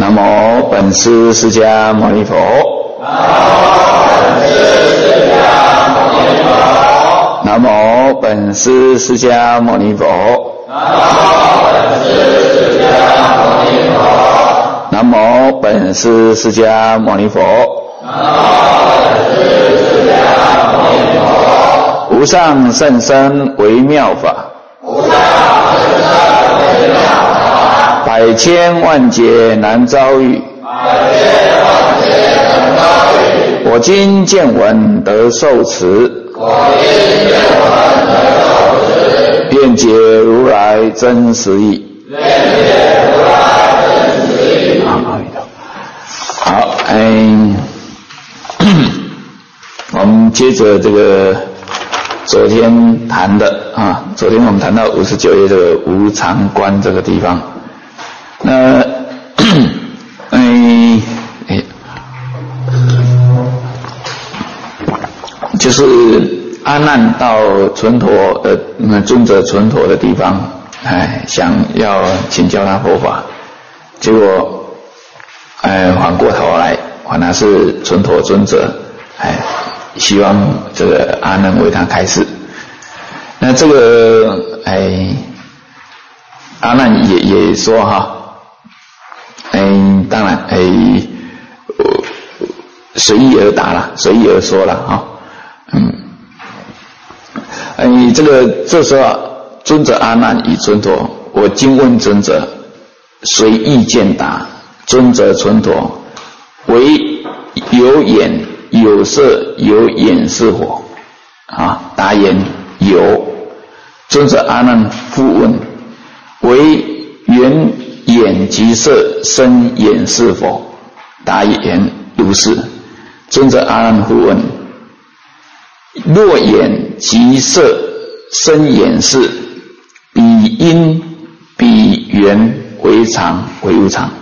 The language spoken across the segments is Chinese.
南无本师释迦牟尼佛。南无本师释迦牟尼佛。南无本师释迦牟尼佛。无上甚深微妙法，百千万劫难遭遇。我今见闻得受持，辩解如来真实义。好，我们接着这个昨天谈的啊，昨天我们谈到59页这个无常观这个地方。那就是阿难到纯陀尊者纯陀的地方，想要请教他佛法，结果反过头来，反而是纯陀尊者希望这个阿难为他开示。那这个阿难也说哈，当然随意而答啦，随意而说啦哈。这时候啊，尊者阿难以尊陀，我今问尊者，随意见答。尊者纯陀，为有眼有色有眼是否？答言有。尊者阿难复问，为缘眼及色生眼是否？答言如是。尊者阿难复问，若眼及色生眼是，彼因彼缘为常为无常？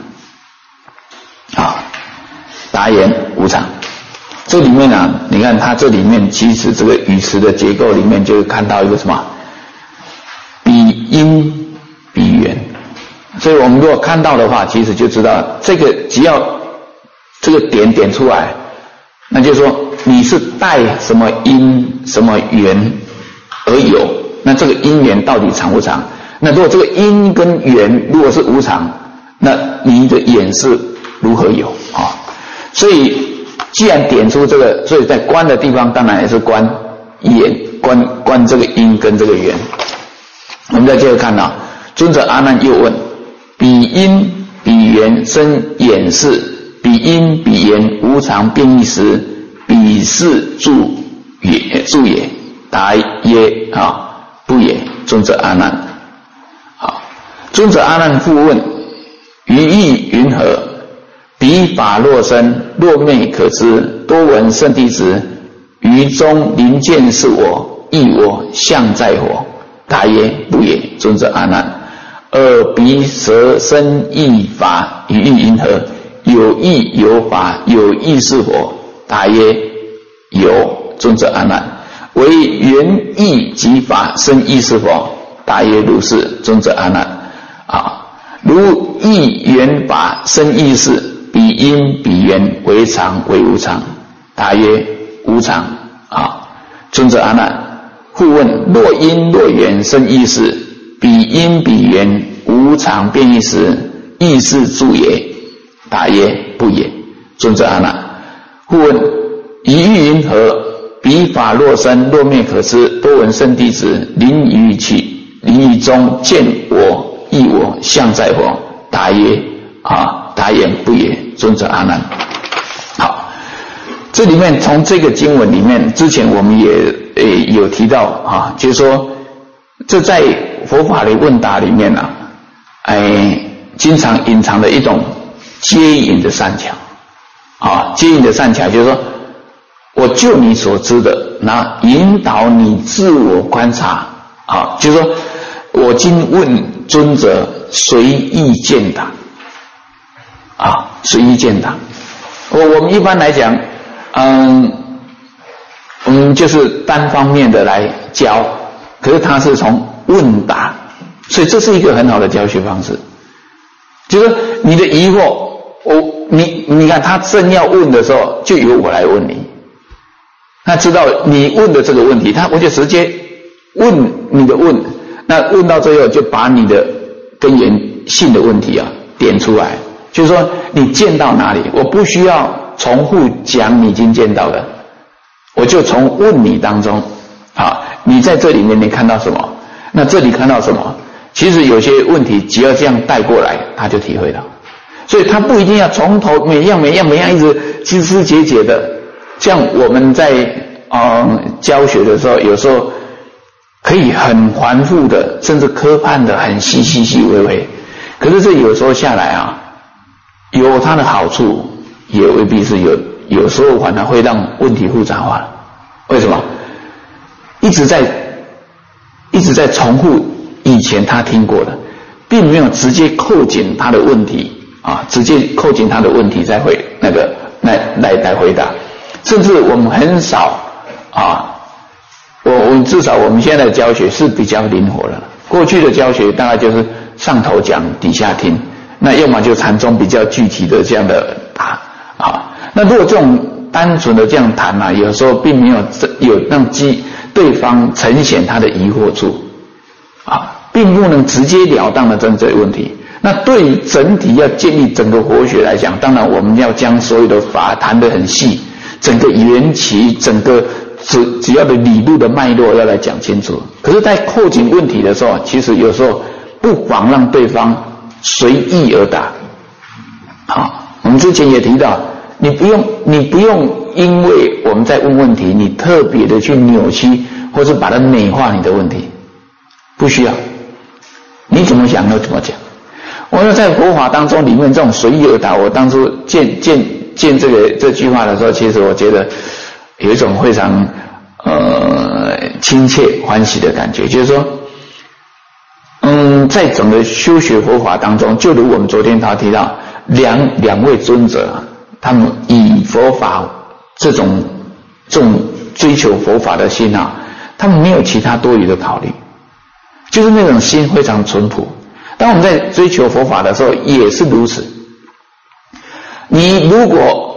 答言无常。这里面啊，你看它这里面其实这个语词的结构里面就会看到一个什么？彼因彼缘。所以我们如果看到的话，其实就知道这个只要这个点出来，那就是说你是带什么因什么缘而有，那这个因缘到底常不常？那如果这个因跟缘如果是无常，那你的眼是如何有啊？所以既然点出这个，所以在观的地方当然也是观眼，观这个因跟这个缘。我们再接着看到，尊者阿难又问，彼因彼缘生眼是，彼因彼缘无常变异时，彼是住也？答耶不也。尊者阿难。尊者阿难复问，于意云何？彼法若身，若昧可知，多闻圣弟子，于中临见是我，亦我相在否？答耶不也。尊者阿难。彼舌身意法，于意云何？有意有法有意是否？答耶有。尊者阿难。为缘意及法生意是否？答耶如是。尊者阿难。如意缘法生意是，彼因彼缘为常为无常？答耶无常。尊者阿难复问，若因若缘生意是，彼因彼缘无常变异时，亦是住也？答耶不也。尊者阿难复问，于意云何？彼法若身若灭可知，多闻圣弟子，临于中见我亦我相在否？答耶答言不也。尊者阿难。好，这里面从这个经文里面，之前我们也有提到就是说这在佛法的问答里面经常隐藏的一种接引的善巧。接引的善巧就是说，我就你所知的，那引导你自我观察。就是说我今问尊者随意见答。随意见答。我们一般来讲，我们就是单方面的来教，可是他是从问答，所以这是一个很好的教学方式。就是你的疑惑， 你看他正要问的时候，就由我来问你。他知道你问的这个问题，我就直接问你的问，那问到最后就把你的根源性的问题点出来，就是说你见到哪里，我不需要重复讲你已经见到的，我就从问你当中你在这里面你看到什么，那这里看到什么，其实有些问题只要这样带过来，他就体会到，所以他不一定要从头每样一直枝枝节节的。像我们在教学的时候，有时候可以很繁复的，甚至科判的很细微，可是这有时候下来有它的好处，也未必是有时候反而会让问题复杂化。为什么？一直在重复以前他听过的，并没有直接扣紧他的问题直接扣紧他的问题再会来回答。甚至我们很少我至少我们现在的教学是比较灵活的。过去的教学大概就是上头讲底下听，那要么就禅宗比较具体的这样的答那如果这种单纯的这样谈有时候并没有让对方呈现他的疑惑处并不能直截了当的针对问题。那对于整体要建立整个佛学来讲，当然我们要将所有的法谈得很细，整个缘起，整个只要的理路的脉络要来讲清楚。可是在扣紧问题的时候，其实有时候不妨让对方随意而答我们之前也提到，你不用因为我们在问问题，你特别的去扭曲或是把它美化你的问题，不需要，你怎么想就怎么讲。我说在佛法当中里面这种随意而答，我当初见这句话的时候，其实我觉得有一种非常亲切欢喜的感觉，就是说在整个修学佛法当中，就如我们昨天他提到两位尊者他们以佛法这种追求佛法的心他们没有其他多余的考虑，就是那种心非常淳朴。当我们在追求佛法的时候也是如此。你如果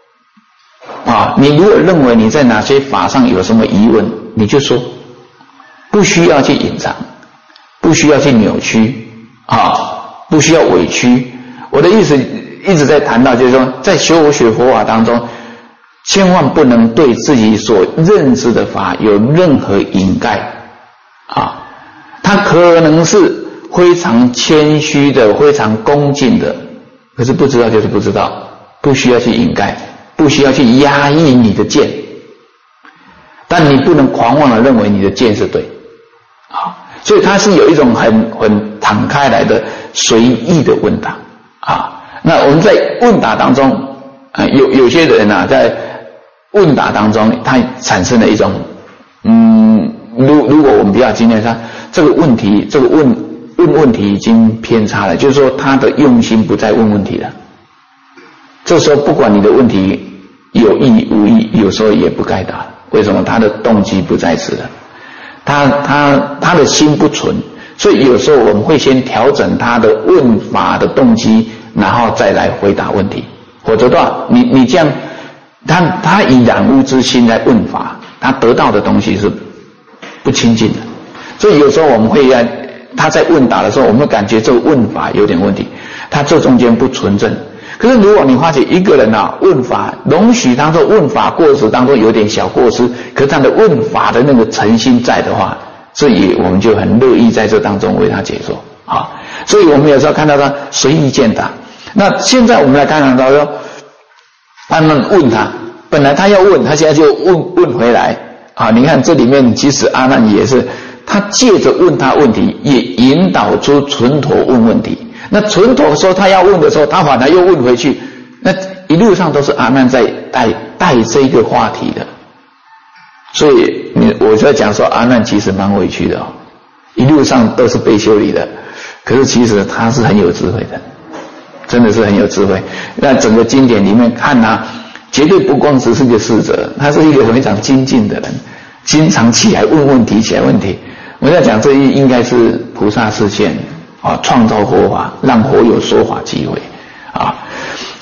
认为你在哪些法上有什么疑问，你就说，不需要去隐藏，不需要去扭曲不需要委屈。我的意思一直在谈到，就是说在修学佛法当中，千万不能对自己所认知的法有任何掩盖它可能是非常谦虚的，非常恭敬的，可是不知道就是不知道，不需要去掩盖，不需要去压抑你的见，但你不能狂妄的认为你的见是对所以它是有一种很敞开来的随意的问答那我们在问答当中有些人在问答当中他产生了一种如果我们不要今天说这个问题问问题已经偏差了，就是说他的用心不再问问题了。这时候不管你的问题有意无意，有时候也不该答。为什么？他的动机不在此了，他的心不纯，所以有时候我们会先调整他的问法的动机，然后再来回答问题。否则的话，你这样，他以染污之心来问法，他得到的东西是不亲近的。所以有时候我们会他在问答的时候，我们会感觉这个问法有点问题，他这中间不纯正。可是如果你发觉一个人问法，容许他说问法过失当中有点小过失，可是他的问法的那个诚心在的话，所以我们就很乐意在这当中为他解说所以我们有时候看到他随意见答。那现在我们来看到说，他们问他，本来他要问，他现在就问回来你看这里面其实阿难也是，他借着问他问题，也引导出纯陀问问题。那纯陀说他要问的时候，他反而又问回去，那一路上都是阿难在带这个话题的。所以我在讲说阿难其实蛮委屈的一路上都是被修理的，可是其实他是很有智慧的，真的是很有智慧。那整个经典里面看绝对不光只是个侍者，他是一个非常精进的人，经常起来问问题，起来问题。我在讲这应该是菩萨示现创造佛法，让佛有说法机会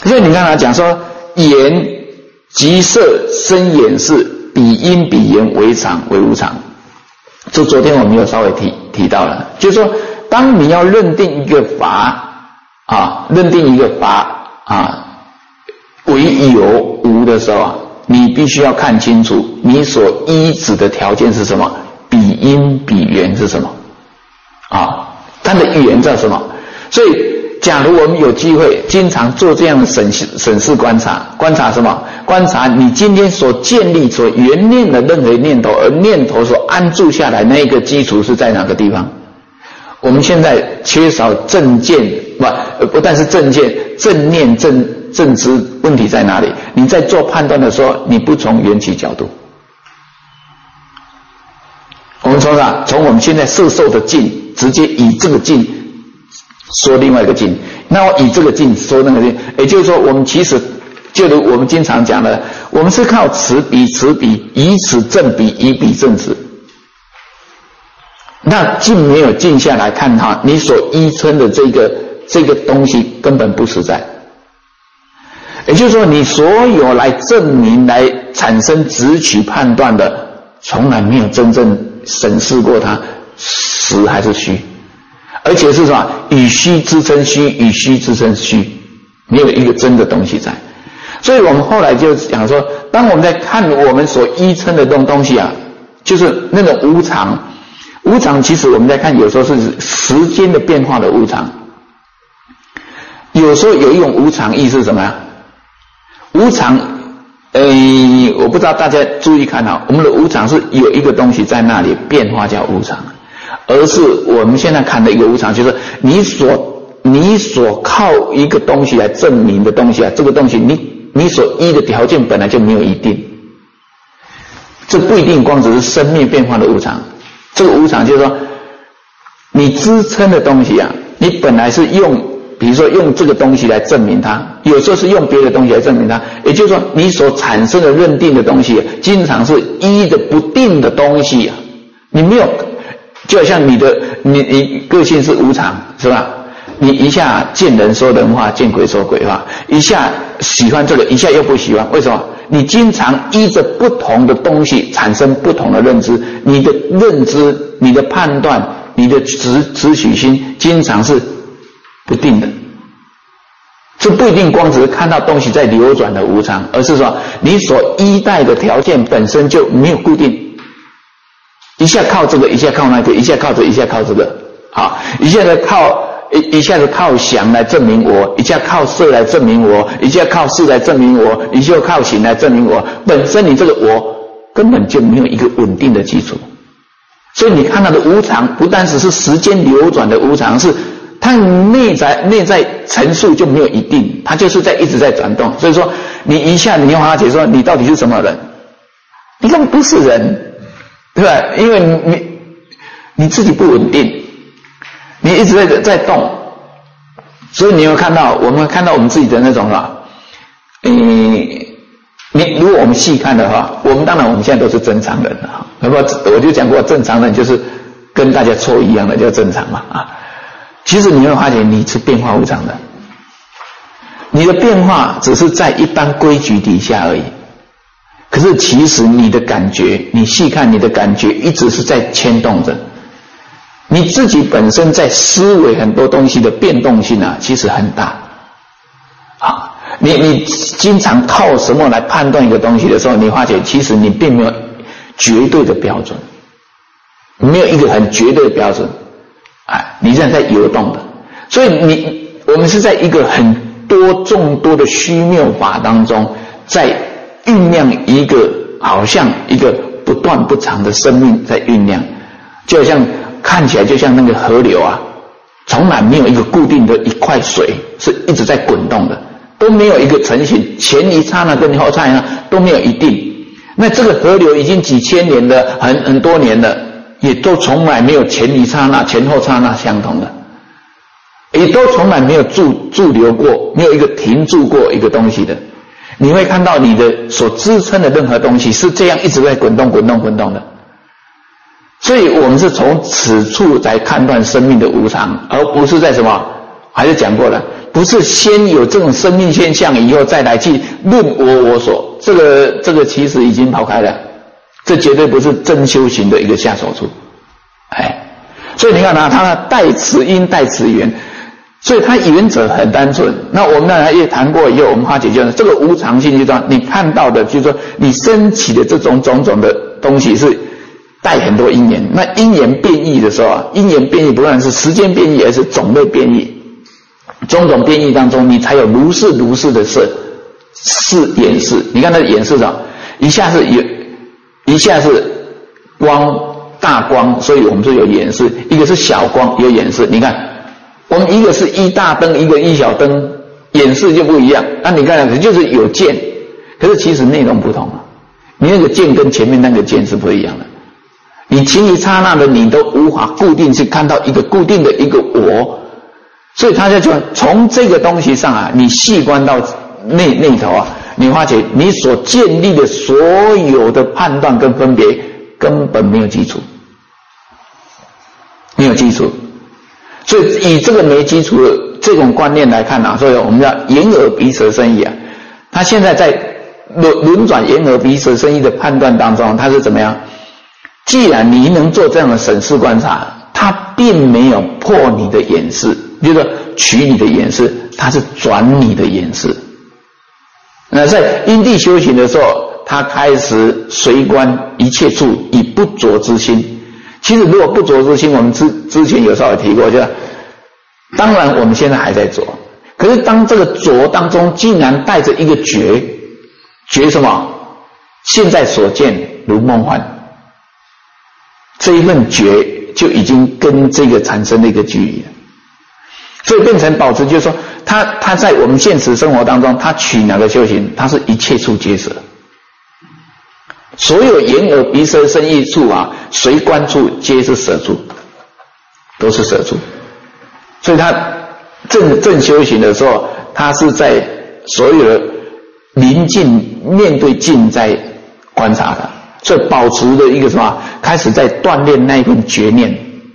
所以你刚才讲说言即色生眼是彼因彼缘为常为无常，这昨天我们有稍微提到了，就是说当你要认定一个法认定一个法为有无的时候啊，你必须要看清楚你所依止的条件是什么，彼因彼缘是什么它的缘叫什么。所以假如我们有机会经常做这样的审视观察什么，观察你今天所建立所缘念的任何念头，而念头所安住下来那个基础是在哪个地方。我们现在缺少正见，不但是正见，正念正知，问题在哪里？你在做判断的时候，你不从缘起角度。我们从我们现在摄受的境，直接以这个境说另外一个境，那我以这个境说那个境，也就是说，我们其实就如我们经常讲的，我们是靠此彼，以此正彼，以彼正此。那静没有静下来看它，你所依称的这个东西根本不实在。也就是说，你所有来证明、来产生直取判断的，从来没有真正审视过它实还是虚，而且是什么？以虚支撑虚，以虚支撑虚，没有一个真的东西在。所以我们后来就讲说，当我们在看我们所依称的这种东西就是那种无常。无常其实我们在看，有时候是时间的变化的无常，有时候有一种无常意是什么呀？无常，我不知道大家注意看我们的无常是有一个东西在那里变化叫无常，而是我们现在看的一个无常，就是你所靠一个东西来证明的东西这个东西你所依的条件本来就没有一定，这不一定光只是生命变化的无常。这个无常就是说，你支撑的东西你本来是比如说用这个东西来证明它，有时候是用别的东西来证明它，也就是说，你所产生的认定的东西，经常是依的不定的东西你没有，就好像你个性是无常，是吧？你一下见人说人话，见鬼说鬼话，一下喜欢这个，一下又不喜欢，为什么？你经常依着不同的东西产生不同的认知，你的认知、你的判断、你的直取心经常是不定的。这不一定光只是看到东西在流转的无常，而是说你所依赖的条件本身就没有固定，一下靠这个，一下靠那个，一下靠这个，一下靠这个，一下子靠想来证明我，一下靠色来证明我，一下靠事来证明我，一下靠行来证明我，本身你这个我根本就没有一个稳定的基础。所以你看到的无常不但只是时间流转的无常，是它内在陈述就没有一定，它就是一直在转动。所以说你一下你用华姐说你到底是什么人，你根本不是人，对吧？因为你自己不稳定，你一直在动，所以你有看到我们看到我们自己的那种如果我们细看的话，我们当然我们现在都是正常人那么我就讲过，正常人就是跟大家错一样的叫正常嘛其实你会发现你是变化无常的，你的变化只是在一般规矩底下而已。可是其实你的感觉，你细看你的感觉一直是在牵动着。你自己本身在思维很多东西的变动性其实很大你经常靠什么来判断一个东西的时候，你发现其实你并没有绝对的标准，没有一个很绝对的标准你现在在游动的。所以我们是在一个众多的虚谬法当中，在酝酿一个好像一个不断不长的生命在酝酿，就好像看起来就像那个河流从来没有一个固定的一块水是一直在滚动的，都没有一个成型，前一刹那跟后刹那都没有一定。那这个河流已经几千年了，很多年了，也都从来没有前一刹那前后刹那相同的，也都从来没有驻留过，没有一个停住过一个东西的。你会看到你的所支撑的任何东西是这样一直在滚动的。所以我们是从此处来判断生命的无常，而不是在什么，还是讲过了， 不是先有这种生命现象以后再来去论我所，这个其实已经跑开了，这绝对不是真修行的一个下手处。所以你看啊，它带此因带此缘，所以它原则很单纯。那我们呢也谈过以后，我们化解就是这个无常性，就是说你看到的，就是说你升起的这种种种的东西是带很多因缘。那因缘变异的时候啊，因缘变异不但是时间变异，而是种类变异。种种变异当中，你才有如是的色眼识。你看那眼识啊，一下是光大光，所以我们说有眼识；一个是小光有眼识。你看，我们一个是一大灯，一个一小灯，眼识就不一样。那你看，就是有见，可是其实内容不同啊。你那个见跟前面那个见是不一样的。你其余刹那的你都无法固定去看到一个固定的一个我。所以他就从这个东西上啊，你细观到内头啊，你发觉你所建立的所有的判断跟分别根本没有基础，没有基础。所以以这个没基础的这种观念来看啊，所以我们叫眼耳鼻舌身意啊，他现在在轮转眼耳鼻舌身意的判断当中，他是怎么样？既然你能做这样的审视观察，他并没有破你的眼识，就是说取你的眼识，它是转你的眼识。那在因地修行的时候，他开始随观一切处以不着之心。其实如果不着之心，我们之前有稍微提过，就当然我们现在还在着，可是当这个着当中竟然带着一个觉什么？现在所见如梦幻，这一份觉就已经跟这个产生了一个距离了。所以变成保持，就是说他在我们现实生活当中，他取哪个修行，他是一切处皆舍，所有眼耳鼻舌身意处啊，随观处皆是舍处，都是舍处。所以他正修行的时候，他是在所有的临近面对境在观察的，所以保持的一个什么，开始在锻炼那一份觉念，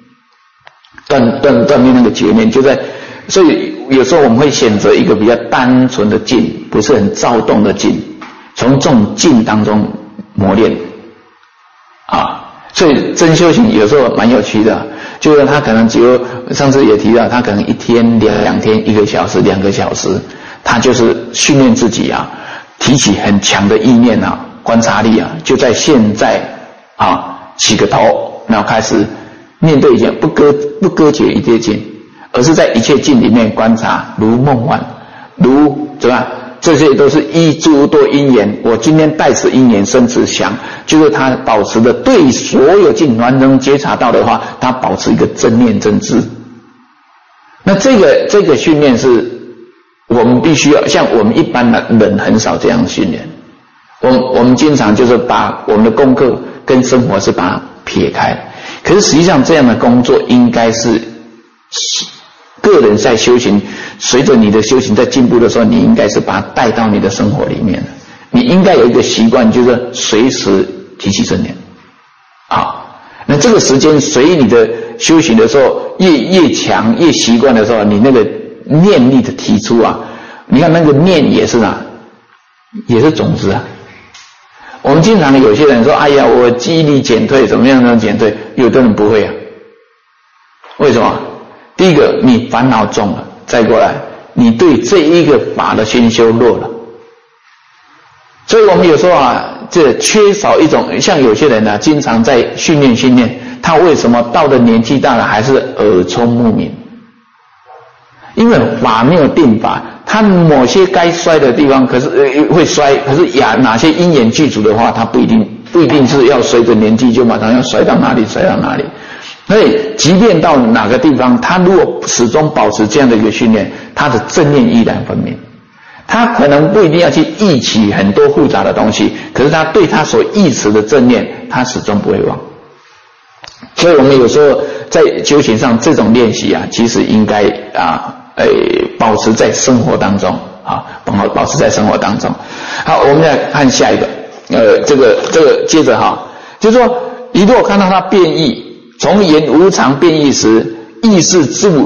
锻炼那个觉念，就在。所以有时候我们会选择一个比较单纯的静，不是很躁动的静，从这种静当中磨练啊。所以真修行有时候蛮有趣的，就是他可能上次也提到，他可能一天两天1个小时2个小时，他就是训练自己啊，提起很强的意念啊，观察力啊，就在现在啊起个头，然后开始面对一件不割绝一切境，而是在一切境里面观察，如梦幻，如怎么样？这些都是依诸多因缘。我今天带此因缘生此想，就是他保持的对所有境完能觉察到的话，他保持一个正念正知。那这个训练是我们必须要，像我们一般的人很少这样训练。我们经常就是把我们的功课跟生活是把它撇开，可是实际上这样的工作应该是个人在修行，随着你的修行在进步的时候，你应该是把它带到你的生活里面的。你应该有一个习惯，就是随时提起正念。那这个时间随你的修行的时候越强越习惯的时候，你那个念力的提出啊，你看那个念也是也是种子啊。我们经常有些人说，哎呀，我记忆力减退，怎么样能减退？有的人不会啊。为什么？第一个，你烦恼重了，再过来，你对这一个法的熏修弱了。所以我们有时候这缺少一种，像有些人经常在训练，他为什么到了年纪大了还是耳聪目明？因为法没有定法，他某些该摔的地方可是会摔，可是哪些因缘具足的话，他不一定是要随着年纪就马上要摔到哪里。所以即便到哪个地方，他如果始终保持这样的一个训练，他的正念依然分明。他可能不一定要去忆起很多复杂的东西，可是他对他所忆持的正念，他始终不会忘。所以我们有时候在修行上这种练习其实应该保持在生活当中保持在生活当中。好，我们再看下一个，这个接着就是说，你如果看到它变异，从言无常变异时，意识自也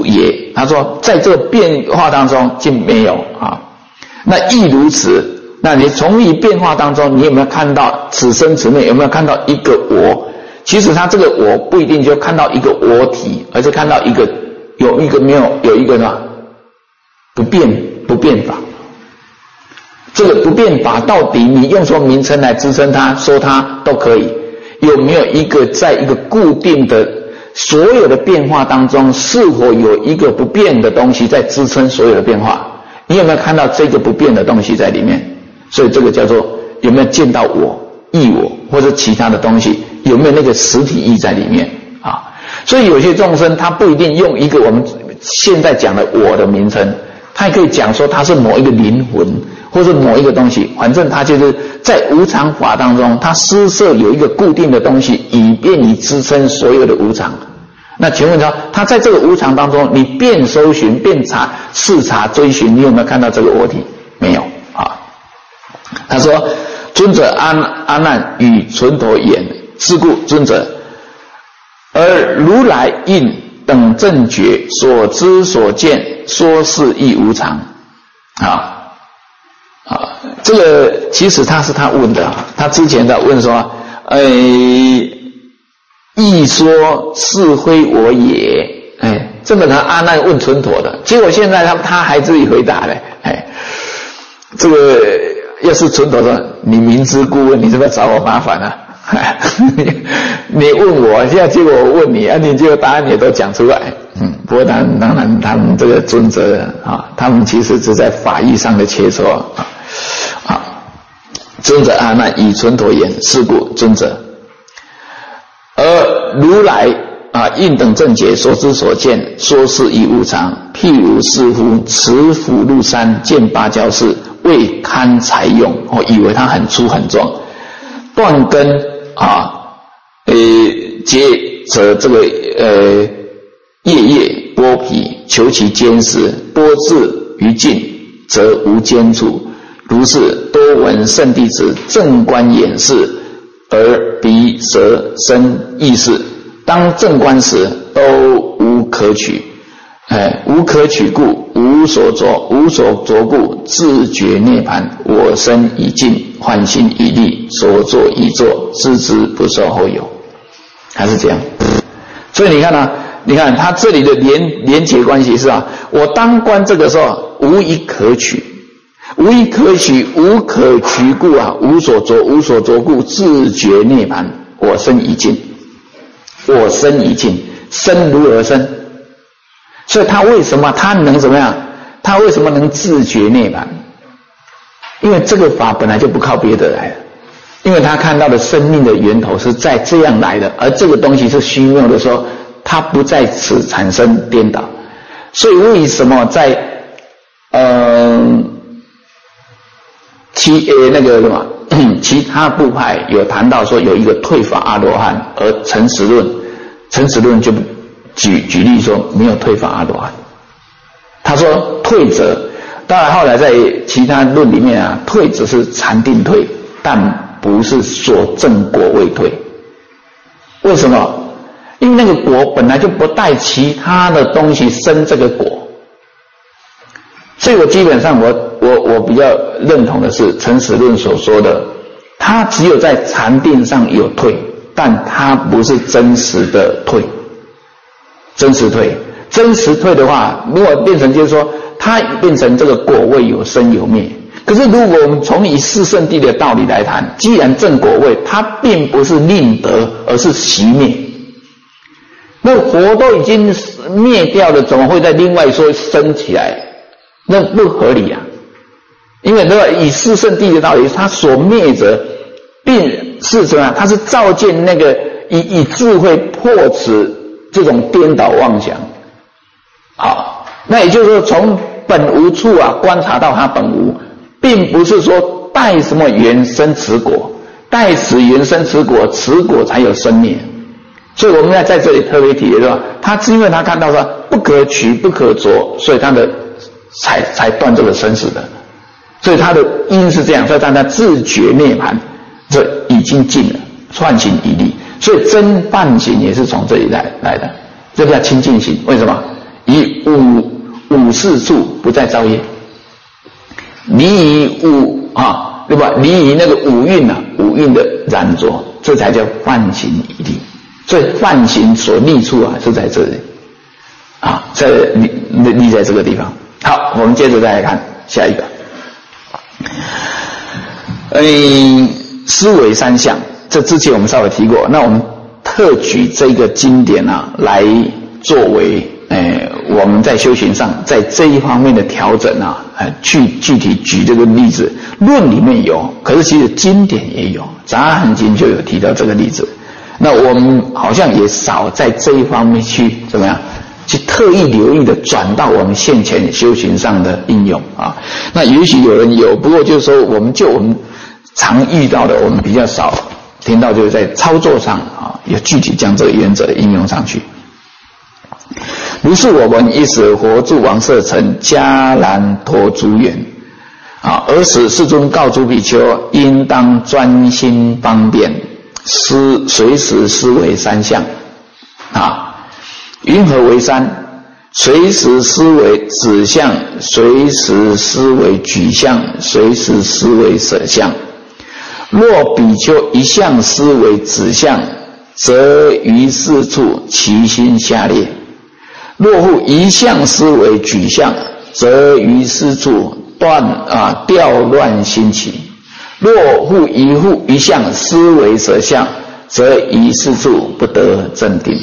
他说在这个变化当中竟没有啊。那亦如此，那你从一变化当中，你有没有看到此生此灭有没有看到一个我？其实他这个我不一定就看到一个我体，而是看到一个有一个什么不变法。这个不变法到底你用什么名称来支撑它，说它都可以。有没有一个在一个固定的所有的变化当中，是否有一个不变的东西在支撑所有的变化？你有没有看到这个不变的东西在里面？所以这个叫做有没有见到我、异我或者其他的东西，有没有那个实体意在里面啊？所以有些众生他不一定用一个我们现在讲的我的名称，他也可以讲说他是某一个灵魂或是某一个东西，反正他就是在无常法当中，他施设有一个固定的东西，以便你支撑所有的无常。那请问他在这个无常当中，你遍搜寻、遍视察、追寻，你有没有看到这个我体？没有啊。他说：“尊者阿难与存陀言，是故尊者，而如来应等正觉所知所见，说是亦无常。”这个其实他问的，他之前在问说，亦说是非我也，这个呢阿难问存陀的，结果现在他还自己回答了，这个要是存陀说你明知故问，你是不是找我麻烦啊？你问我，现在结果我问你啊，你这个答案也都讲出来。不过当然他们这个尊者啊，他们其实只在法义上的切磋啊。尊者阿难以存陀言，是故尊者，而如来应等正觉所知所见，说是亦无常。譬如是夫持斧入山，见芭蕉树，未堪采用，以为它很粗很壮，断根接着这个叶剥皮，求其坚实，剥至于尽，则无坚处。如是多闻圣弟子正观演示，而鼻舌身意识当正观时，都无可取。无可取故，无所着故，自觉涅槃。我身已尽，幻心已立，所作已作，知之不受后有。还是这样。所以你看他这里的连结关系是我当观这个时候无一可取，无一可取，无可取故无所着故，自觉涅槃。我身已尽，我身已尽，身如何生？所以他为什么他能怎么样？他为什么能自觉涅槃？因为这个法本来就不靠别的来的，因为他看到的生命的源头是在这样来的，而这个东西是虚谬的时候，它不在此产生颠倒。所以为什么在其他部派有谈到说有一个退法阿罗汉，而诚实论就举例说没有退法阿罗汉。他说退者，当然后来在其他论里面退只是禅定退，但不是所证果未退。为什么？因为那个果本来就不带其他的东西生这个果。所以我基本上我比较认同的是诚实论所说的，它只有在禅定上有退，但它不是真实的退。真实退的话，如果变成就是说它变成这个果位有生有灭。可是如果我们从以四圣谛的道理来谈，既然正果位它并不是令得，而是熄灭，那火都已经灭掉了，怎么会再另外说升起来？那不合理啊。因为以四圣谛的道理，它所灭者并是怎么样？它是照见那个以智慧破此这种颠倒妄想。好，那也就是说从本无处观察到它本无，并不是说带什么缘生此果，带此缘生此果，此果才有生灭。所以我们要在这里特别提的是吧，他是因为他看到说不可取不可着，所以他的才断这个生死的。所以他的因是这样，所以他自觉涅槃，这已经尽了，幻行已立。所以真梵行也是从这里来的，这叫清净行。为什么？ 以五事处不再造业。离以对吧？离以那个五蕴五蕴的染着，这才叫梵行已立。所以梵行所立处是在这里立在这个地方。好，我们接着再来看下一个。思维三相，这之前我们稍微提过，那我们特举这个经典来作为我们在修行上在这一方面的调整具体举这个例子。论里面有，可是其实经典也有，杂含经就有提到这个例子。那我们好像也少在这一方面去怎么样去特意留意的转到我们现前修行上的应用那也许有人有，不过就是说我们常遇到的，我们比较少听到，就是在操作上有具体将这个原则应用上去。如是我闻，一时活住王舍城迦兰陀竹园尔时世尊告诸比丘，应当专心方便，随时思维三相云何为三？随时思维指相，随时思维举相，随时思维舍相。若比丘一向思维指相，则于是处其心下列；若复一向思维举相，则于是处调乱心起；若复一向思维舍相，则于是处不得正定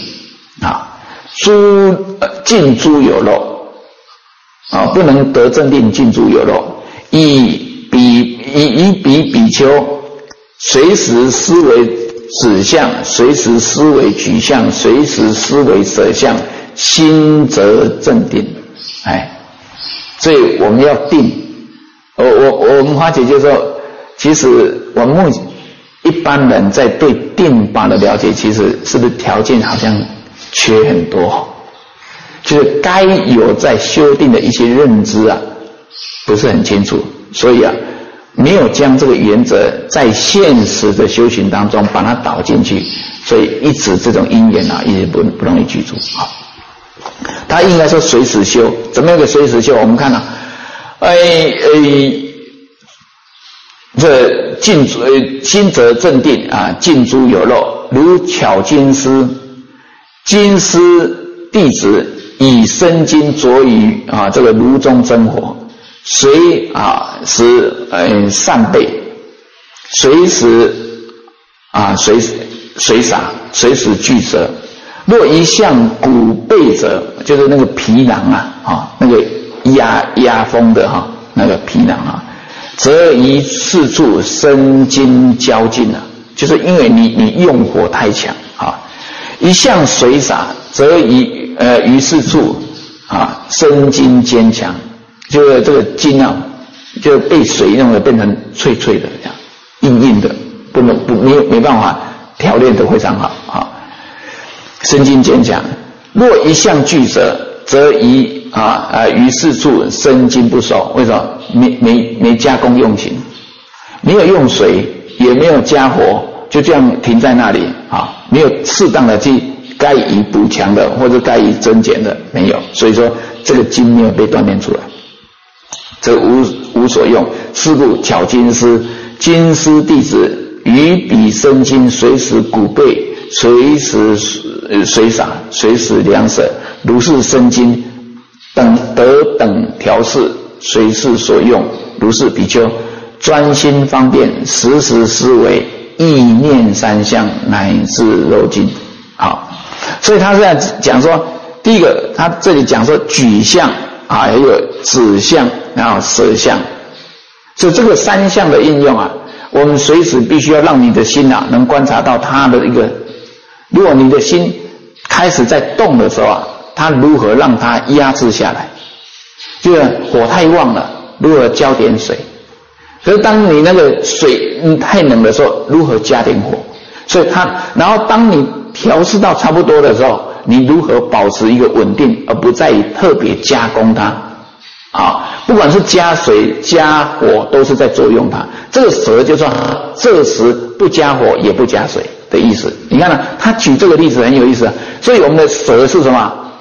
尽诸有漏不能得正定，尽诸有漏。以比丘随时思维指相，随时思维举相，随时思维舍相，心则正定。所以我们要定。我们花姐就说，其实我们一般人在对定法的了解，其实是不是条件好像缺很多，就是该有在修定的一些认知不是很清楚，所以没有将这个原则在现实的修行当中把它导进去，所以一直这种因缘一直不容易具足。他应该说随时修，怎么样个随时修？我们看这心则正定尽诸有漏，如巧金丝弟子以生金着于这个炉中真火，随散备，随时洒，随时俱舍。若一向骨背者，就是那个皮囊那个压风的那个皮囊则于四处生金焦尽就是因为你用火太强一向水洒，则于四处生金坚强，就是这个金就被水弄得变成脆脆的这样，硬硬的，没办法调炼得非常好生金坚强。若一向俱舍，则于四处生金不熟。为什么？没加工用情，没有用水，也没有加火，就这样停在那里没有适当的去该以补强的或者该以增减的，没有，所以说这个金没有被锻炼出来，这无所用。是故巧金丝弟子于彼生金，随时骨背，随时水洒，随时凉舍，如是生金等调饰，随事所用。如是比丘专心方便，时时思维，意念三相，乃至肉尽。所以他是在讲说，第一个他这里讲说举相还有指相，然后舍相。所以这个三相的应用我们随时必须要让你的心能观察到它的一个，如果你的心开始在动的时候它如何让它压制下来，就是火太旺了，如何浇点水，可是当你那个水太冷的时候，如何加点火，所以然后当你调试到差不多的时候，你如何保持一个稳定，而不再特别加工它不管是加水加火都是在作用它。这个舍就说这时不加火也不加水的意思。你看他举这个例子很有意思所以我们的舍是什么？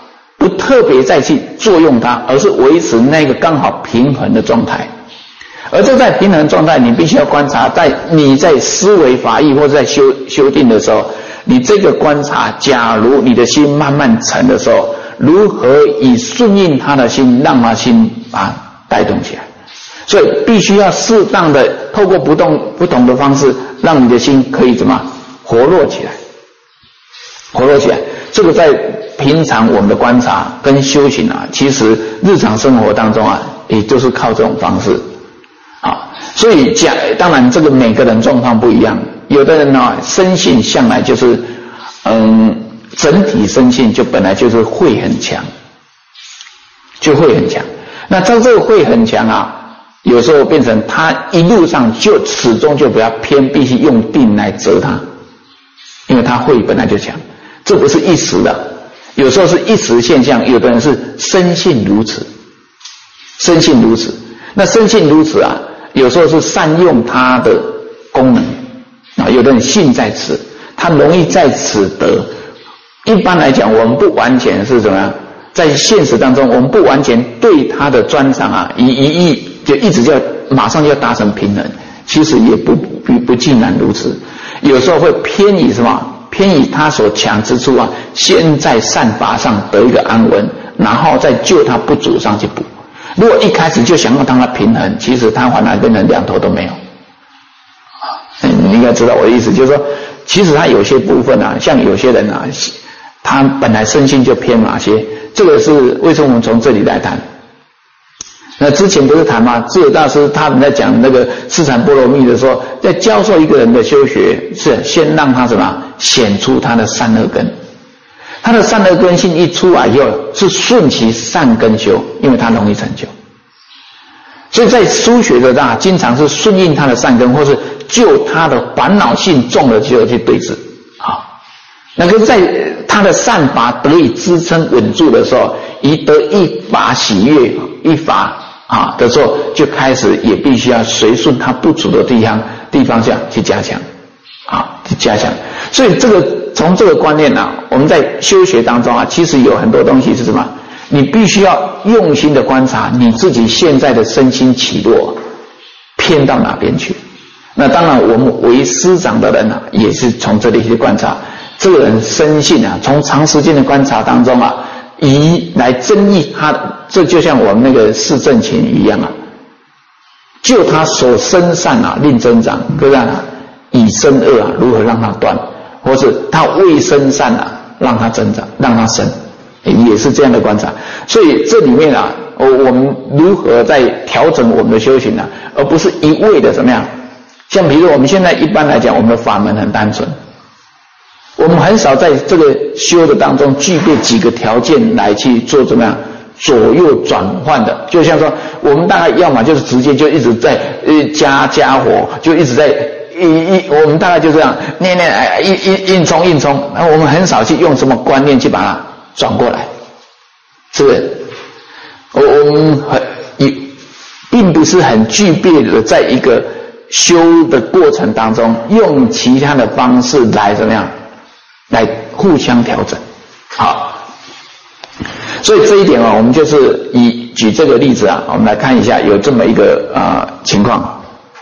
不特别再去作用它，而是维持那个刚好平衡的状态。而这在平衡状态，你必须要观察，你在思维法义或者在修定的时候，你这个观察，假如你的心慢慢沉的时候，如何以顺应他的心，让他心带动起来。所以必须要适当的透过不同的方式，让你的心可以怎么活络起来，活络起来。这个在平常我们的观察跟修行其实日常生活当中也就是靠这种方式所以当然这个每个人状况不一样，有的人生性向来就是整体生性就本来就是会很强，就会很强。那这个会很强有时候变成他一路上就始终就比较偏，必须用定来遮他，因为他会本来就强，这不是一时的，有时候是一时现象，有的人是生性如此，生性如此。那生性如此有时候是善用它的功能有的人性在此，他容易在此得。一般来讲，我们不完全是怎么样，在现实当中，我们不完全对他的专长一意就一直马上就要达成平衡，其实也不尽然如此。有时候会偏移什么？偏移他所强之处先在善法上得一个安稳，然后再就他不足上去补。如果一开始就想要让它平衡，其实它反而变成两头都没有。你应该知道我的意思，就是说，其实它有些部分像有些人他本来身心就偏哪些，这个是为什么我们从这里来谈？那之前不是谈吗？智者大师他们在讲那个四禅波罗蜜的时候，在教授一个人的修学，是先让他什么显出他的善恶根。他的善恶根性一出来以后，是顺其善根修，因为他容易成就。所以在书学的经常是顺应他的善根，或是就他的烦恼性重了就去对峙那个在他的善法得以支撑稳住的时候，一得一法喜悦一法的时候，就开始也必须要随顺他不足的地方下去加强去加强。所以从这个观念我们在修学当中其实有很多东西是什么？你必须要用心的观察你自己现在的身心起落偏到哪边去。那当然我们为师长的人也是从这里去观察这个人身性从长时间的观察当中以来增益他，这就像我们那个四正勤一样就他所生善令增长，各位以生恶如何让他断，或是他未生善让他增长，让他生，也是这样的观察。所以这里面我们如何在调整我们的修行而不是一味的怎么样？像比如我们现在一般来讲，我们的法门很单纯，我们很少在这个修的当中具备几个条件来去做怎么样左右转换的。就像说我们大概要么就是直接就一直在加火，就一直在我们大概就这样硬冲，我们很少去用什么观念去把它转过来，是不是？我们并不是很具备的在一个修的过程当中用其他的方式来怎么样来互相调整。好，所以这一点我们就是举这个例子我们来看一下有这么一个情况。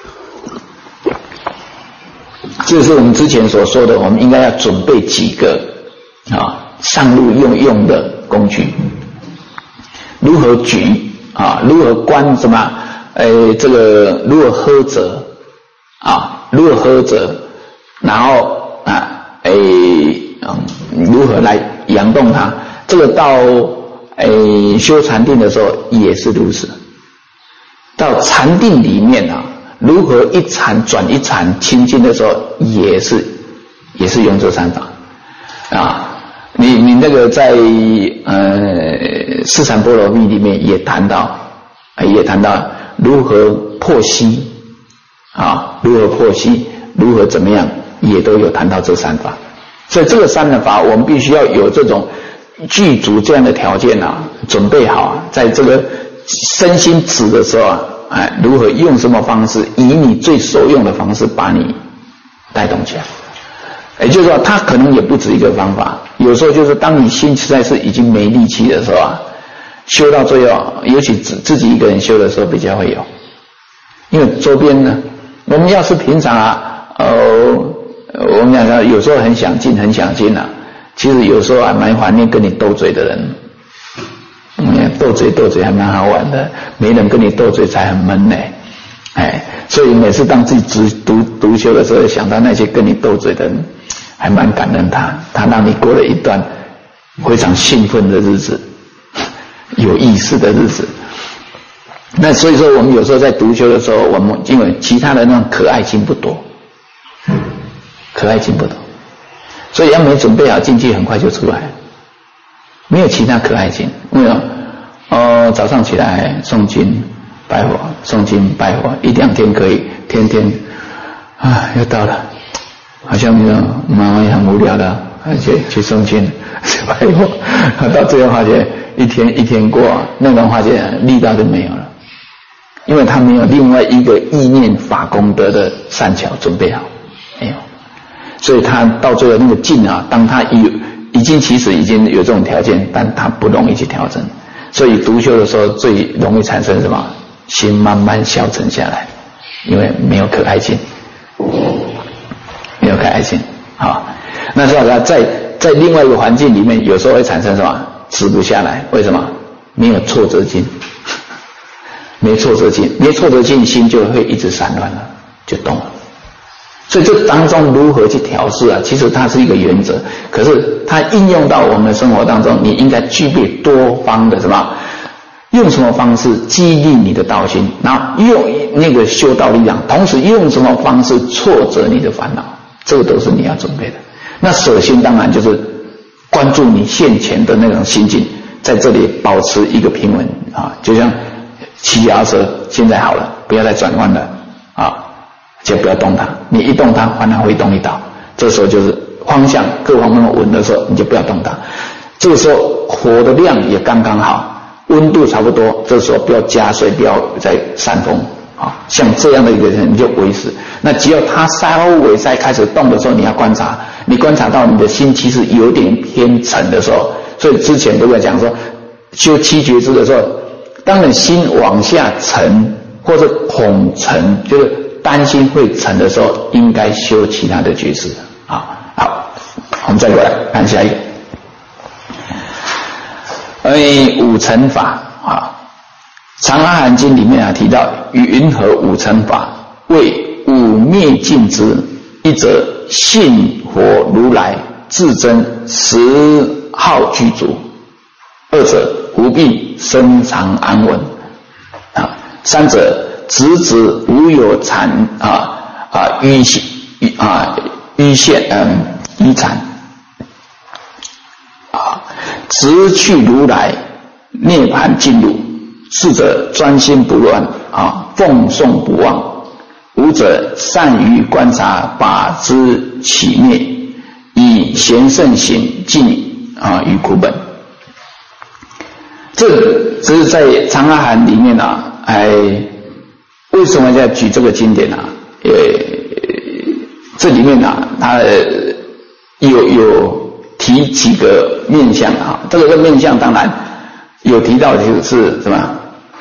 这是我们之前所说的，我们应该要准备几个上路用的工具，如何举如何观什么这个如何呵责如何呵责，然后如何来扬动它。这个到修禅定的时候也是如此，到禅定里面如何一禅转一禅清净的时候也是用这三法你那个在四禅波罗蜜里面也谈到如何破息如何破息，如何怎么样，也都有谈到这三法。所以这个三的法我们必须要有这种具足这样的条件准备好在这个身心止的时候如何用什么方式，以你最受用的方式把你带动起来。也就是说它可能也不止一个方法， 有时候就是当你心实在是已经没力气的时候啊，修到最后，尤其自己一个人修的时候比较会有，因为周边呢，我们要是平常啊，我们讲有时候很想进啊，其实有时候还蛮怀念跟你斗嘴的人。斗嘴还蛮好玩的，没人跟你斗嘴才很闷呢。所以每次当自己独修的时候，想到那些跟你斗嘴的人，还蛮感恩他让你过了一段非常兴奋的日子，有意思的日子。那所以说我们有时候在独修的时候，我们因为其他的那种可爱性不多，所以要没准备好进去很快就出来，没有其他可爱性。没有早上起来诵经拜佛，诵经拜佛，1-2天可以，天天又到了，好像妈妈也很无聊的，去诵经去拜佛，到最后发现一天过，那种发现力道就没有了，因为他没有另外一个意念法功德的善巧准备好，没有，所以他到最后那个境啊，当他其实已经有这种条件，但他不容易去调整，所以独修的时候最容易产生什么？心慢慢消沉下来，因为没有可爱性，那时候在另外一个环境里面，有时候会产生什么？止不下来，为什么？没有挫折劲，没挫折劲，心就会一直散乱了，就动了。所以这当中如何去调试啊？其实它是一个原则，可是它应用到我们的生活当中，你应该具备多方的什么？用什么方式激励你的道心，然后用那个修道力量，同时用什么方式挫折你的烦恼，这个都是你要准备的。那首先当然就是关注你现前的那种心境，在这里保持一个平稳啊，就像骑脚踏车，现在好了，不要再转弯了啊，就不要动它，你一动它，反而会动一倒。这时候就是方向各方面稳的时候，你就不要动它。这个时候火的量也刚刚好。温度差不多，这时候不要加水，不要再扇风啊。像这样的一个人，你就维持。那只要他稍微在开始动的时候，你要观察，你观察到你的心其实有点偏沉的时候，所以之前都在讲说，修七觉支的时候，当你心往下沉或者恐沉，就是担心会沉的时候，应该修其他的觉支啊。好，我们再过来看下一个。五乘法啊，《长阿含经》里面提到云何五乘法，为五灭尽之，一则信佛如来至真实号具足，二者无病生常安稳啊，三者直指无有残淤残直去如来涅盘进入，四者专心不乱奉诵不忘，五者善于观察法之起灭，以贤圣行尽于苦本。这是在长阿含里面为什么要举这个经典这里面它有提几个面向这个面向当然有提到的就是什么？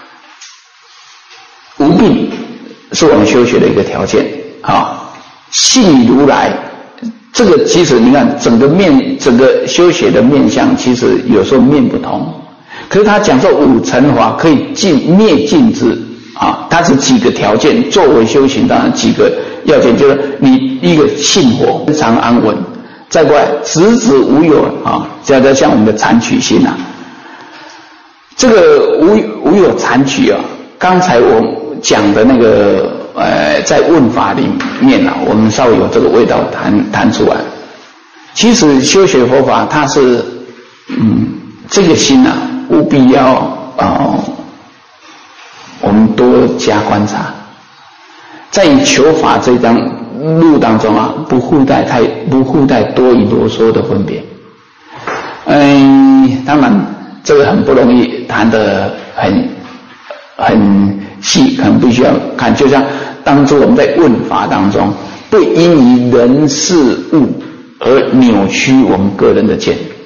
无病是我们修学的一个条件信如来，这个其实你看整个修学的面向其实有时候面不同，可是他讲说五乘法可以灭尽之它是几个条件作为修行，当然几个要件，就是你一个信佛非常安稳，再过来直指无有像我们的残取心这个无有残取刚才我讲的那个在问法里面我们稍微有这个味道谈出来。其实修学佛法它是这个心务必要我们多加观察，在求法这张路当中不附带多与啰嗦的分别。当然这个很不容易谈得很细，可能必须要看，就像当初我们在问法当中，不因于人事物而扭曲我们个人的见。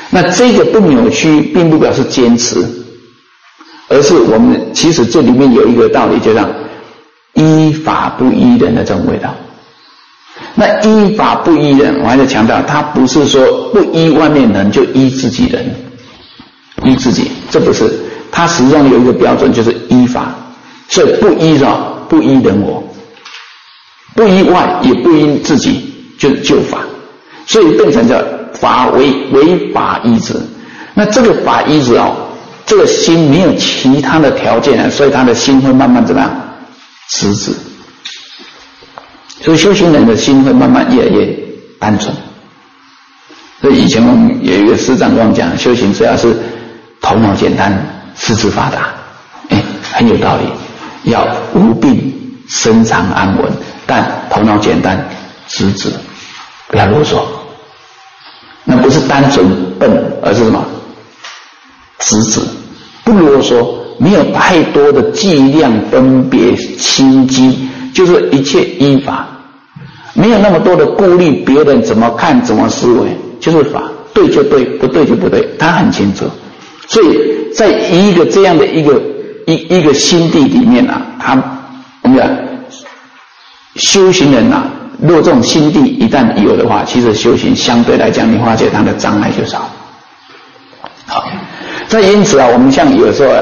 那这个不扭曲并不表示坚持，而是我们其实这里面有一个道理，就像依法不依人的这种味道。那依法不依人，我还是强调，他不是说不依外面人就依自己人，依自己，这不是，他始终有一个标准，就是依法。所以不依什么？不依人我，不依外也不依自己，就是就法。所以变成叫法为法依止。那这个法依止这个心没有其他的条件了，所以他的心会慢慢怎么样？直止。所以修行人的心会慢慢越来越单纯。所以以前我们有一个师长跟我们讲，修行只要是头脑简单，四肢发达，很有道理。要无病，身常安稳，但头脑简单，直止，不要啰嗦。那不是单纯笨，而是什么？直止，不啰嗦，没有太多的计量分别心机，就是一切依法，没有那么多的顾虑别人怎么看怎么思维，就是法，对就对，不对就不对，他很清楚。所以在一个这样的一个心地里面我们讲修行人如果这种心地一旦有的话，其实修行相对来讲，你发觉它的障碍就少。好，那因此我们像有时候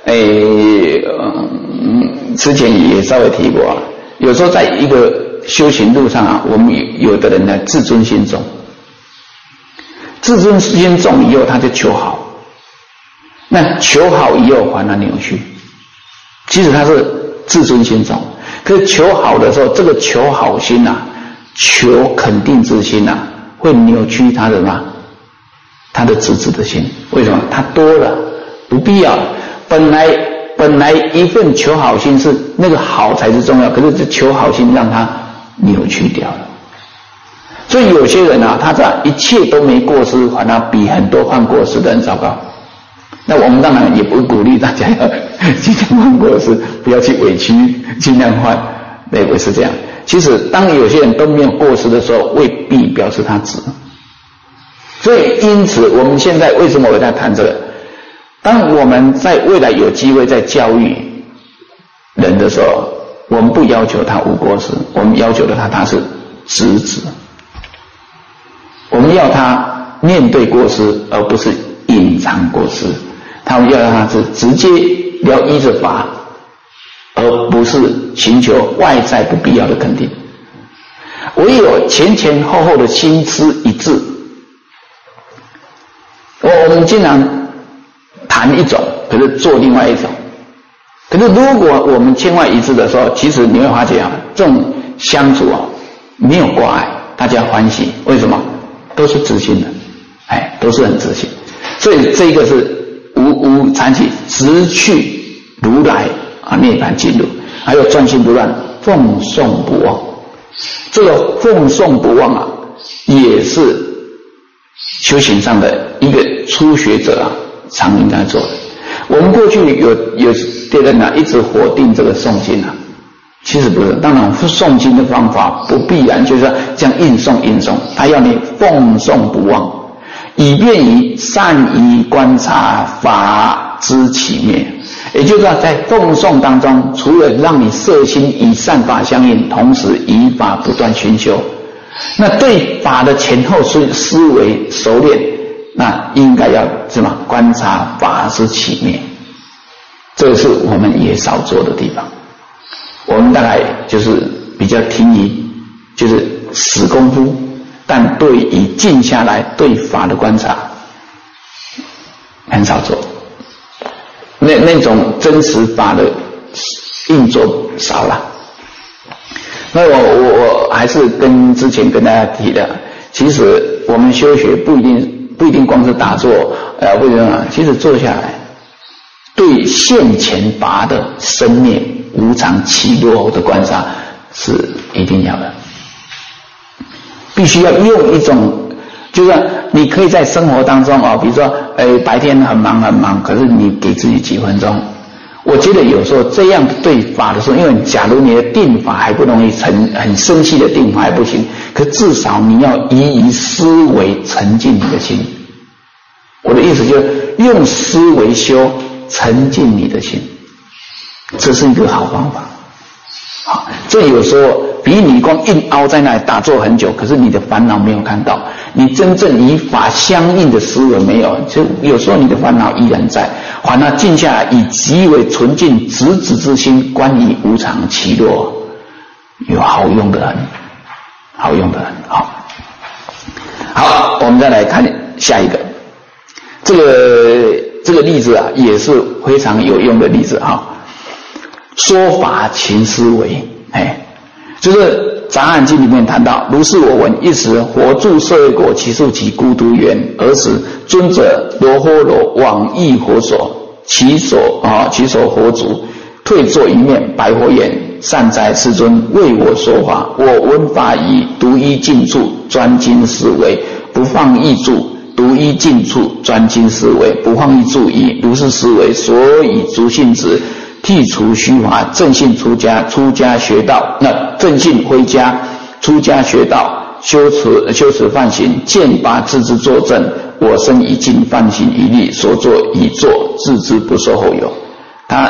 之前也稍微提过有时候在一个修行路上我们有的人呢自尊心重，自尊心重以后他就求好，那求好以后反而扭曲。其实他是自尊心重，可是求好的时候，这个求好心求肯定之心会扭曲他的什么？他的直止的心。为什么？他多了，不必要。本来一份求好心是那个好才是重要，可是这求好心让他扭曲掉了。所以有些人他这一切都没过失，反而比很多犯过失的人糟糕。那我们当然也不鼓励大家要尽量犯过失，不要去委屈，尽量犯，那不是这样。其实当有些人都没有过失的时候，未必表示他直。所以因此我们现在为什么我在谈这个？当我们在未来有机会在教育人的时候，我们不要求他无过失，我们要求的他是直止。我们要他面对过失，而不是隐藏过失。他们要让他是直接要依着法，而不是寻求外在不必要的肯定。唯有前前后后的心思一致。我们经常谈一种，可是做另外一种。可是如果我们千外一致的时候，其实你会发觉这种相处没有挂碍，大家欢喜。为什么？都是直心的，都是很直心。所以这个是无残起，直去如来涅槃进入，还有专心不乱，奉诵不忘。这个奉诵不忘也是修行上的一个初学者常应该做的。我们过去有的人一直否定这个诵经其实不是。当然诵经的方法不必然就是说这样硬诵，他要你奉诵不忘，以便于善于观察法之起灭。也就是说在奉诵当中，除了让你摄心与善法相应，同时以法不断熏修，那对法的前后思维熟练，那应该要什么？观察法之起灭。这是我们也少做的地方。我们大概就是比较听于就是死功夫，但对于静下来对法的观察很少做，那种真实法的运作少了。那我还是跟之前跟大家提的，其实我们修学不一定光是打坐，为什么？其实坐下来对现前法的生灭无常起落的观察是一定要的，必须要用一种，就是你可以在生活当中比如说白天很忙，可是你给自己几分钟。我觉得有时候这样对法的时候，因为假如你的定法还不容易很生气的定法还不行，可至少你要以思维沉浸你的心， 我的意思就是用思维修，沉浸你的心，这是一个好方法。好，这有时候比你光硬凹在那里打坐很久，可是你的烦恼没有看到，你真正与法相应的思维没有，就有时候你的烦恼依然在。反而静下来，以极为纯净直指之心观于无常起落，有好用的很，好用的很。好，我们再来看下一个，这个例子啊，也是非常有用的例子哈。说法勤思维，就是杂案经里面谈到，如是我闻，一时活住舍卫国，其数其孤独园。尔时尊者罗诃罗往诣佛所，其所佛足，退坐一面，白佛言：善哉，世尊，为我说法。我闻法已，独依静处，专精思维，不放逸住。独依静处，专精思维，不放逸住矣。如是思维，所以足信子。剔除虚华，正信出家，出家学道，那正信回家，出家学道，修持梵行，见拔自知作证。我身已尽，梵行一力，所作已做，自知不受后有。他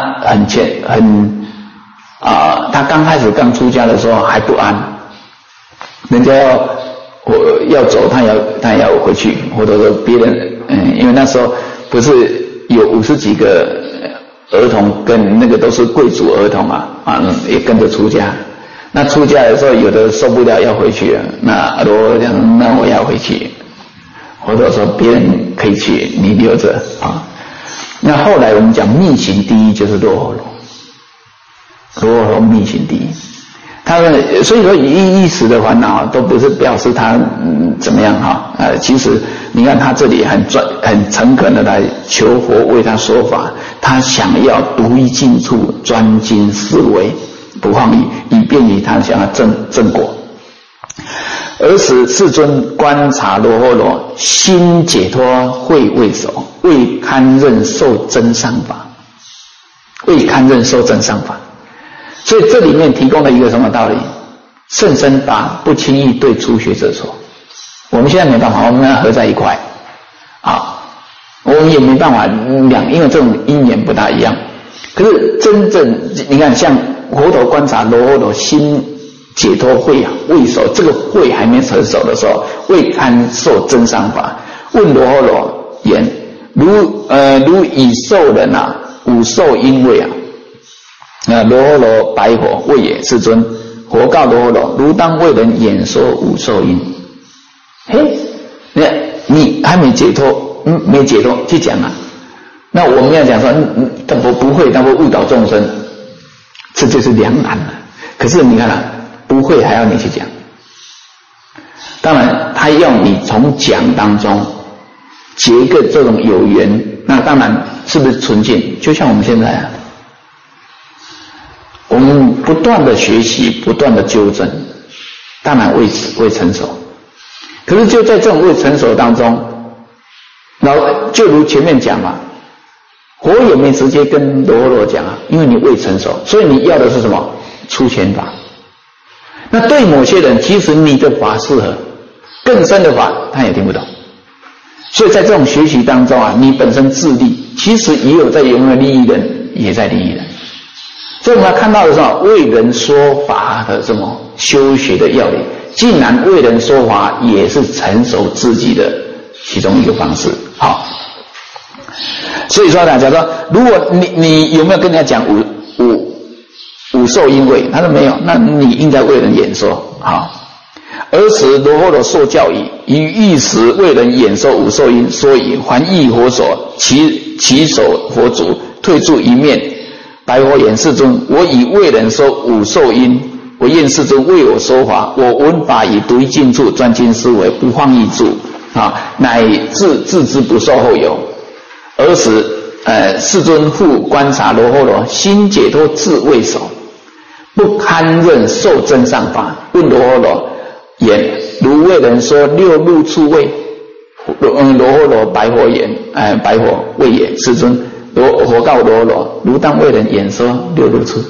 他刚开始刚出家的时候还不安，人家要走，他也要回去，或者说别人因为那时候不是有50几个儿童跟那个都是贵族儿童也跟着出家。那出家的时候，有的受不了要回去了，那罗讲，那我要回去，或者说别人可以去，你留着啊。那后来我们讲密行第一就是罗诃罗，罗诃罗密行第一。他们所以说一时的烦恼都不是表示他怎么样其实你看他这里很诚恳的来求佛为他说法，他想要独一静处，专精思维，不放逸，以便于他想要正果。尔时世尊观察罗诃罗，心解脱，慧未熟，未堪任受真上法，未堪任受真上法。所以这里面提供了一个什么道理？甚深法不轻易对初学者说。我们现在没办法，我们要合在一块我们也没办法因为这种因缘不大一样。可是真正你看，像佛陀观察罗诃罗心解脱慧未熟，这个慧还没成熟的时候，未堪受真上法。问罗诃罗言：如已受人五受因位罗诃罗白佛谓也：世尊，佛告罗诃罗，如当为人演说五受因。你还没解脱，没解脱去讲那我们要讲说但不会，但会误导众生，这就是两难了。可是你看不会还要你去讲，当然他要你从讲当中结一个这种有缘，那当然是不是纯净？就像我们现在我们不断的学习，不断的纠正，当然未成熟。可是就在这种未成熟当中，然后就如前面讲佛也没直接跟罗诃罗讲因为你未成熟，所以你要的是什么？初显法。那对某些人，其实你的法适合，更深的法他也听不懂。所以在这种学习当中你本身自利，其实也有在用来利益人，也在利益人。所以我们看到的是为人说法的这么修学的要领，竟然为人说法也是成熟自己的其中一个方式。所以说假如说如果你有没有跟人家讲五受因位？他说没有，那你应该为人演说。尔时罗诃罗受教矣，于一时为人演说五受因，所以还诣佛所，其手佛足，退住一面，白佛言：世尊，我已为人说五受因，我愿世尊为我说法。我闻法以独一静处，专精思维，不放逸住乃自知不受后有。尔时世尊复观察罗诃罗，心解脱智未熟，不堪任受真上法。问罗诃罗言：如为人说六入处位？罗诃罗白佛言：白佛谓也：世尊，佛告罗诃罗，如当为人演说六入处。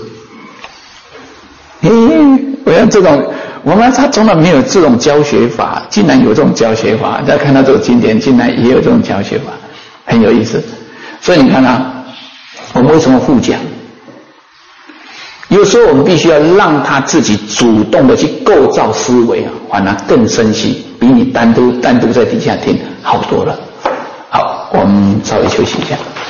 我想我们他从来没有这种教学法，竟然有这种教学法。再看到这个经典，竟然也有这种教学法。 很有意思。所以你看啊，我们为什么互讲？有时候我们必须要让他自己主动的去构造思维啊，反而更深细，比你单独在底下听好多了。好，我们稍微休息一下。